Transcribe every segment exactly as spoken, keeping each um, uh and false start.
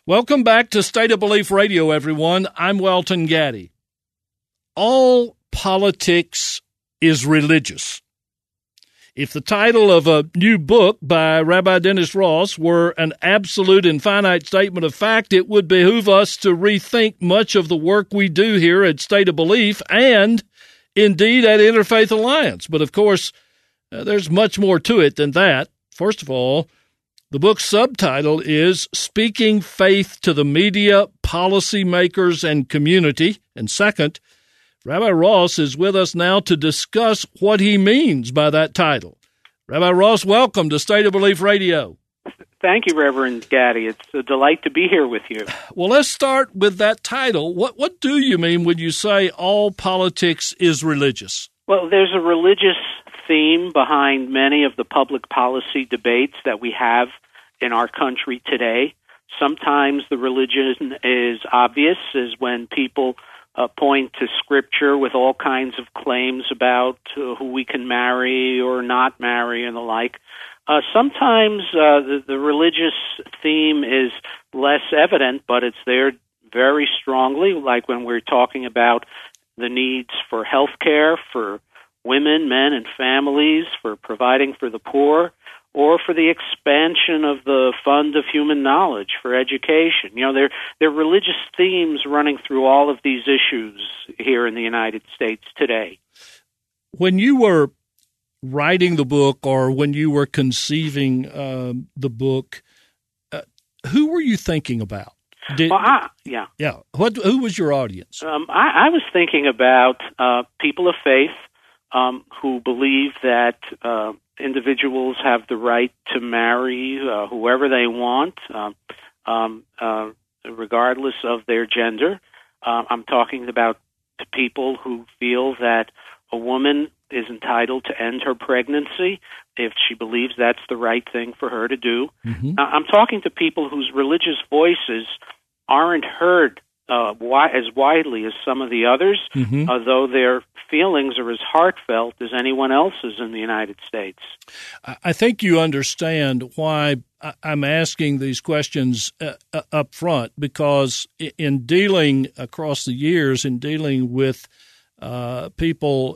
Welcome back to State of Belief Radio, everyone. I'm Welton Gaddy. All politics is religious. If the title of a new book by Rabbi Dennis Ross were an absolute and finite statement of fact, it would behoove us to rethink much of the work we do here at State of Belief and, indeed, at Interfaith Alliance. But, of course, uh, there's much more to it than that. First of all, the book's subtitle is Speaking Faith to the Media, Policymakers, and Community. And second, Rabbi Ross is with us now to discuss what he means by that title. Rabbi Ross, welcome to State of Belief Radio. Thank you, Reverend Gaddy. It's a delight to be here with you. Well, let's start with that title. What what do you mean when you say all politics is religious? Well, there's a religious theme behind many of the public policy debates that we have in our country today. Sometimes the religion is obvious, is when people uh, point to Scripture with all kinds of claims about uh, who we can marry or not marry and the like. Uh, sometimes uh, the, the religious theme is less evident, but it's there very strongly, like when we're talking about the needs for health care, for women, men, and families, for providing for the poor, or for the expansion of the fund of human knowledge for education. You know, there, there are religious themes running through all of these issues here in the United States today. When you were writing the book or when you were conceiving uh, the book, uh, who were you thinking about? Did, well, I, yeah. Yeah. What, who was your audience? Um, I, I was thinking about uh, people of faith, Um, who believe that uh, individuals have the right to marry uh, whoever they want, uh, um, uh, regardless of their gender. Uh, I'm talking about people who feel that a woman is entitled to end her pregnancy if she believes that's the right thing for her to do. Mm-hmm. Uh, I'm talking to people whose religious voices aren't heard Uh, as widely as some of the others, mm-hmm. uh, though their feelings are as heartfelt as anyone else's in the United States. I think you understand why I'm asking these questions uh, up front, because in dealing across the years, in dealing with uh, people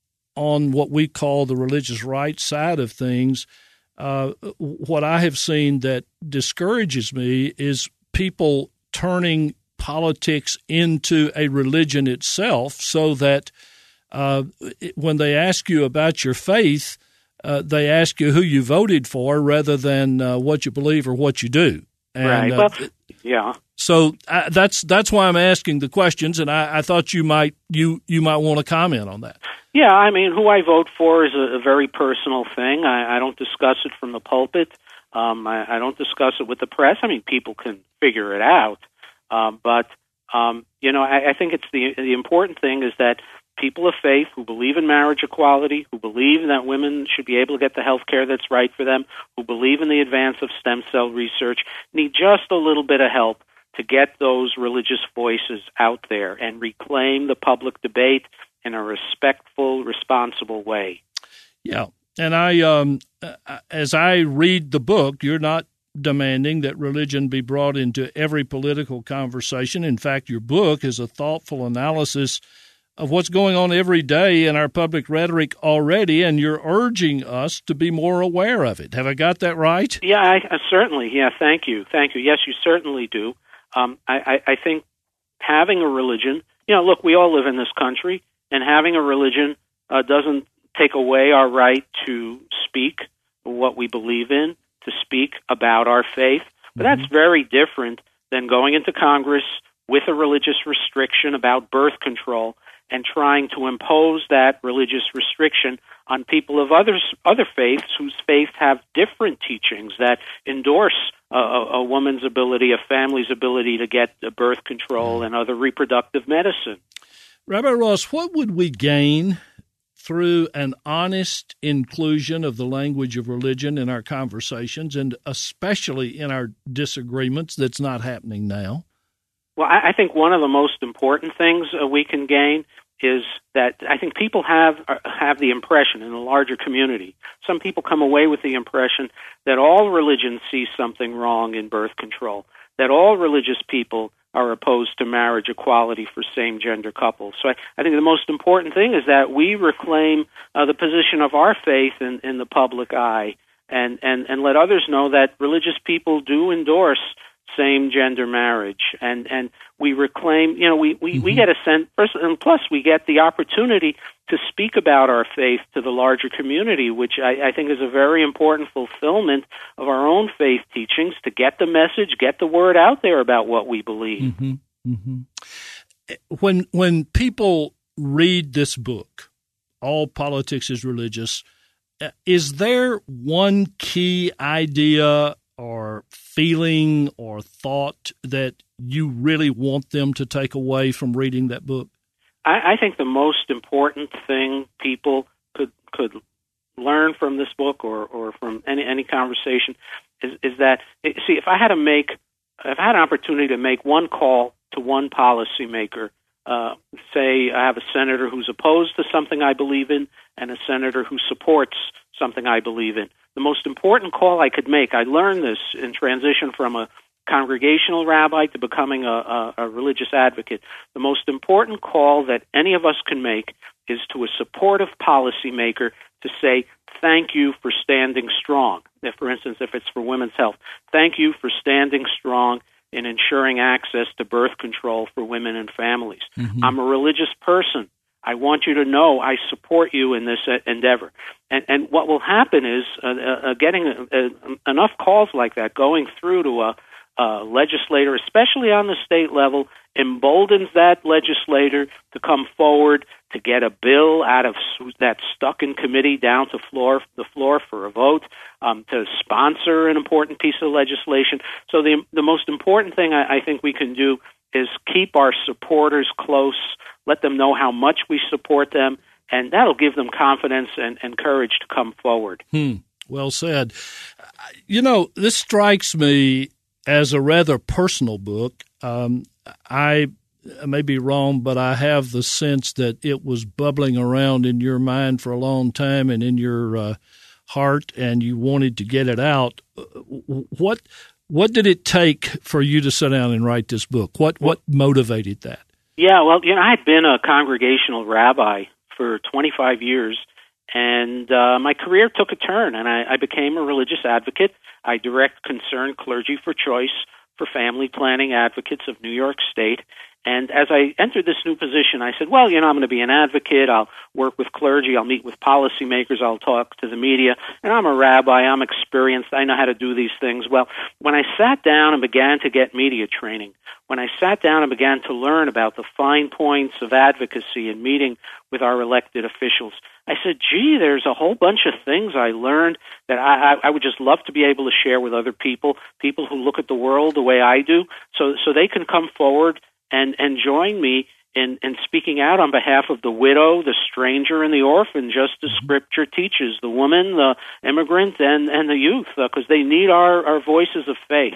on what we call the religious right side of things, uh, what I have seen that discourages me is people turning politics into a religion itself, so that uh, when they ask you about your faith, uh, they ask you who you voted for rather than uh, what you believe or what you do. And, right. Uh, well, yeah. So uh, that's that's why I'm asking the questions, and I, I thought you might you you might want to comment on that. Yeah, I mean, who I vote for is a, a very personal thing. I, I don't discuss it from the pulpit. Um, I, I don't discuss it with the press. I mean, people can figure it out. Um, but, um, you know, I, I think it's the the important thing is that people of faith who believe in marriage equality, who believe that women should be able to get the health care that's right for them, who believe in the advance of stem cell research, need just a little bit of help to get those religious voices out there and reclaim the public debate in a respectful, responsible way. Yeah. And I, um, as I read the book, you're not demanding that religion be brought into every political conversation. In fact, your book is a thoughtful analysis of what's going on every day in our public rhetoric already, and you're urging us to be more aware of it. Have I got that right? Yeah, I, I certainly. Yeah, thank you. Thank you. Yes, you certainly do. Um, I, I, I think having a religion, you know, look, we all live in this country, and having a religion uh, doesn't take away our right to speak what we believe in, to speak about our faith. But mm-hmm. that's very different than going into Congress with a religious restriction about birth control and trying to impose that religious restriction on people of others, other faiths whose faiths have different teachings that endorse a, a woman's ability, a family's ability to get birth control and other reproductive medicine. Rabbi Ross, what would we gain through an honest inclusion of the language of religion in our conversations, and especially in our disagreements that's not happening now? Well, I think one of the most important things uh, we can gain is that I think people have uh, have the impression in the larger community, some people come away with the impression that all religions see something wrong in birth control, that all religious people are opposed to marriage equality for same-gender couples. So I, I think the most important thing is that we reclaim uh, the position of our faith in, in the public eye, and, and, and let others know that religious people do endorse same-gender marriage, and, and we reclaim, you know, we, we, mm-hmm. we get a sense, and plus we get the opportunity to speak about our faith to the larger community, which I, I think is a very important fulfillment of our own faith teachings, to get the message, get the word out there about what we believe. Mm-hmm. Mm-hmm. When, when people read this book, All Politics is Religious, is there one key idea or feeling or thought that you really want them to take away from reading that book? I, I think the most important thing people could could learn from this book or, or from any any conversation is, is that, see, if I had to make, if I had an opportunity to make one call to one policymaker, uh, say I have a senator who's opposed to something I believe in and a senator who supports something I believe in, the most important call I could make, I learned this in transition from a congregational rabbi to becoming a, a, a religious advocate. The most important call that any of us can make is to a supportive policymaker to say, thank you for standing strong. If, for instance, if it's for women's health, thank you for standing strong in ensuring access to birth control for women and families. Mm-hmm. I'm a religious person. I want you to know I support you in this uh, endeavor. And, and what will happen is uh, uh, getting uh, uh, enough calls like that going through to a, a legislator, especially on the state level, emboldens that legislator to come forward to get a bill out of that's stuck in committee down to floor the floor for a vote, um, to sponsor an important piece of legislation. So the the most important thing I, I think we can do is keep our supporters close, let them know how much we support them, and that'll give them confidence and, and courage to come forward. Hmm. Well said. You know, this strikes me as a rather personal book. Um, I may be wrong, but I have the sense that it was bubbling around in your mind for a long time and in your uh, heart, and you wanted to get it out. What what did it take for you to sit down and write this book? What what motivated that? Yeah, well, you know, I had been a congregational rabbi for twenty-five years, and uh, my career took a turn, and I, I became a religious advocate. I direct Concerned Clergy for Choice for Family Planning Advocates of New York State. And as I entered this new position, I said, well, you know, I'm going to be an advocate. I'll work with clergy. I'll meet with policymakers. I'll talk to the media. And I'm a rabbi. I'm experienced. I know how to do these things. Well, when I sat down and began to get media training, when I sat down and began to learn about the fine points of advocacy and meeting with our elected officials, I said, gee, there's a whole bunch of things I learned that I, I, I would just love to be able to share with other people, people who look at the world the way I do, so so they can come forward and, and join me in, in speaking out on behalf of the widow, the stranger, and the orphan, just as Scripture teaches, the woman, the immigrant, and, and the youth, because uh, they need our, our voices of faith.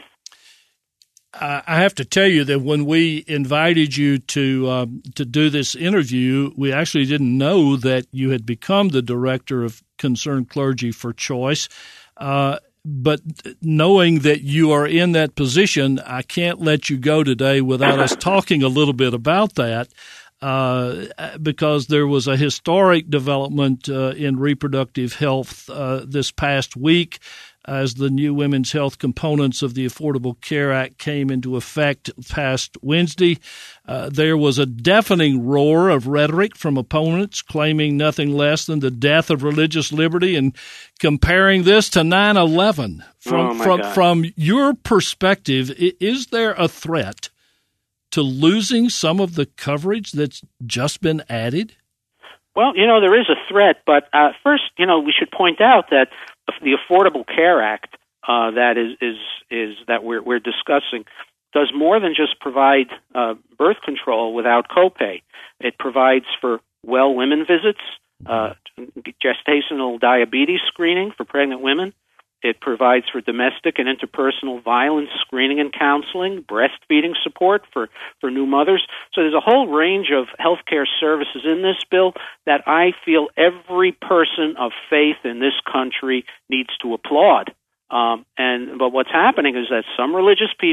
I have to tell you that when we invited you to um, to do this interview, we actually didn't know that you had become the director of Concerned Clergy for Choice. Uh, but knowing that you are in that position, I can't let you go today without us talking a little bit about that, uh, because there was a historic development uh, in reproductive health uh, this past week, as the new women's health components of the Affordable Care Act came into effect past Wednesday. Uh, there was a deafening roar of rhetoric from opponents claiming nothing less than the death of religious liberty and comparing this to nine eleven. From, oh from, from your perspective, is there a threat to losing some of the coverage that's just been added? Well, you know, there is a threat, but uh, first, you know, we should point out that the Affordable Care Act uh, that is, is is that we're we're discussing does more than just provide uh, birth control without copay. It provides for well women visits, uh, gestational diabetes screening for pregnant women. It provides for domestic and interpersonal violence screening and counseling, breastfeeding support for, for new mothers. So there's a whole range of healthcare services in this bill that I feel every person of faith in this country needs to applaud. Um, and but what's happening is that some religious people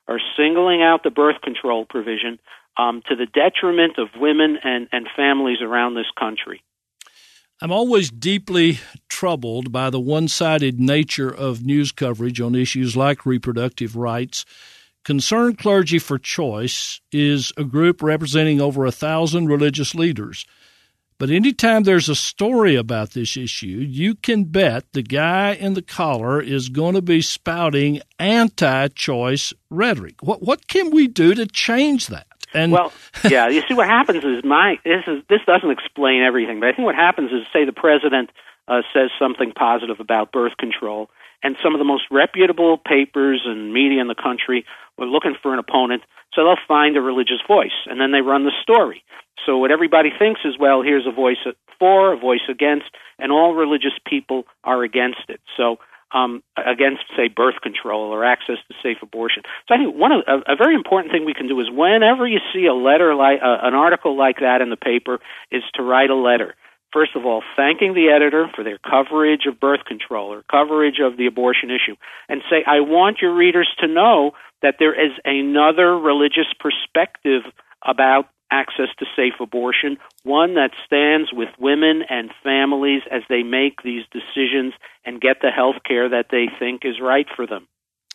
are singling out the birth control provision um, to the detriment of women and, and families around this country. I'm always deeply troubled by the one-sided nature of news coverage on issues like reproductive rights. Concerned Clergy for Choice is a group representing over a thousand religious leaders. But anytime there's a story about this issue, you can bet the guy in the collar is going to be spouting anti-choice rhetoric. What what can we do to change that? And well, yeah, you see what happens is my this is this doesn't explain everything, but I think what happens is, say the president uh, says something positive about birth control, and some of the most reputable papers and media in the country were looking for an opponent, so they'll find a religious voice, and then they run the story. So what everybody thinks is, well, here's a voice for, a voice against, and all religious people are against it. So um, against, say, birth control or access to safe abortion. So I think one of a, a very important thing we can do is whenever you see a letter like uh, an article like that in the paper, is to write a letter. First of all, thanking the editor for their coverage of birth control or coverage of the abortion issue, and say, I want your readers to know that there is another religious perspective about access to safe abortion, one that stands with women and families as they make these decisions and get the health care that they think is right for them.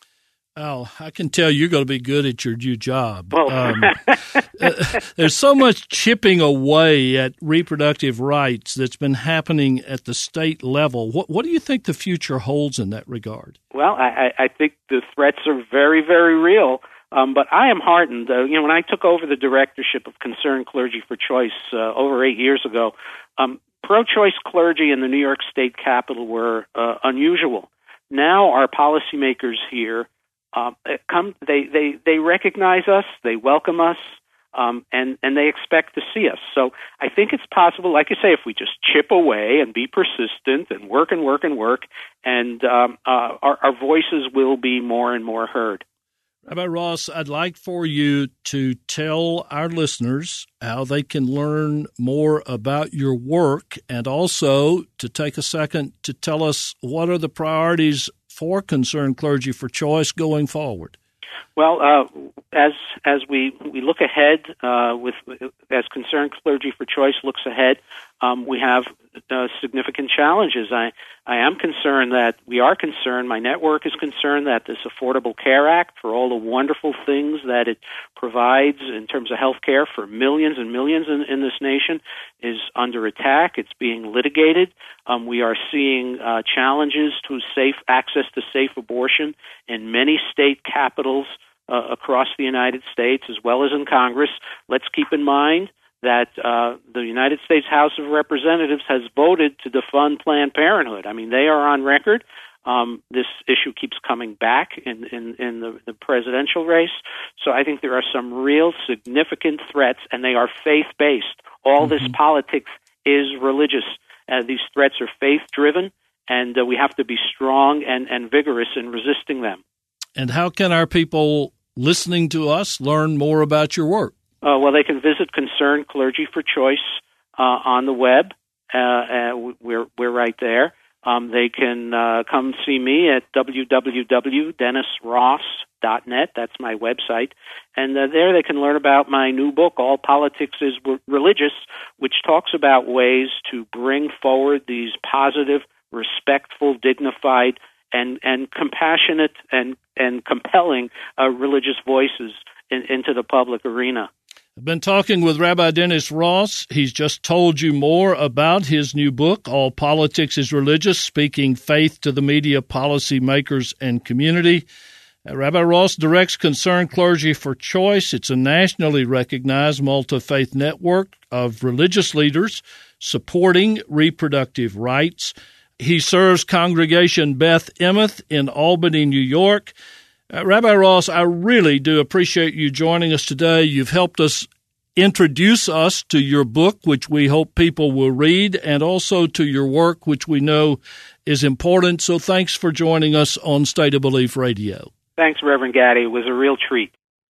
Oh, I can tell you're going to be good at your new job. Well, um, uh, there's so much chipping away at reproductive rights that's been happening at the state level. What, what do you think the future holds in that regard? Well, I, I think the threats are very, very real. Um, but I am heartened. Uh, you know, when I took over the directorship of Concerned Clergy for Choice uh, over eight years ago, um, pro-choice clergy in the New York State Capitol were uh, unusual. Now our policymakers here um, come. They, they they recognize us. They welcome us. Um, and, and they expect to see us. So I think it's possible, like you say, if we just chip away and be persistent and work and work and work, and um, uh, our, our voices will be more and more heard. Rabbi Ross, I'd like for you to tell our listeners how they can learn more about your work, and also to take a second to tell us what are the priorities for Concerned Clergy for Choice going forward. Well, uh, as as we, we look ahead, uh, with as Concerned Clergy for Choice looks ahead, um, we have uh, significant challenges. I, I am concerned that we are concerned, my network is concerned that this Affordable Care Act, for all the wonderful things that it provides in terms of health care for millions and millions in, in this nation, is under attack. It's being litigated. Um, we are seeing uh, challenges to safe access to safe abortion in many state capitals uh, across the United States, as well as in Congress. Let's keep in mind that uh, the United States House of Representatives has voted to defund Planned Parenthood. I mean, they are on record. Um, this issue keeps coming back in, in, in the, the presidential race. So I think there are some real significant threats, and they are faith-based. All mm-hmm. this politics is religious. Uh, these threats are faith-driven, and uh, we have to be strong and, and vigorous in resisting them. And how can our people listening to us learn more about your work? Uh, well, they can visit Concerned Clergy for Choice uh, on the web. Uh, uh, we're we're right there. Um, they can uh, come see me at w w w dot dennis ross dot net. That's my website. And uh, there they can learn about my new book, All Politics is Religious, which talks about ways to bring forward these positive, respectful, dignified, and, and compassionate and, and compelling uh, religious voices in, into the public arena. I've been talking with Rabbi Dennis Ross. He's just told you more about his new book, All Politics is Religious, Speaking Faith to the Media, Policy Makers, and Community. Uh, Rabbi Ross directs Concerned Clergy for Choice. It's a nationally recognized multi-faith network of religious leaders supporting reproductive rights. He serves Congregation Beth Emeth in Albany, New York. Uh, Rabbi Ross, I really do appreciate you joining us today. You've helped us introduce us to your book, which we hope people will read, and also to your work, which we know is important. So thanks for joining us on State of Belief Radio. Thanks, Reverend Gaddy. It was a real treat.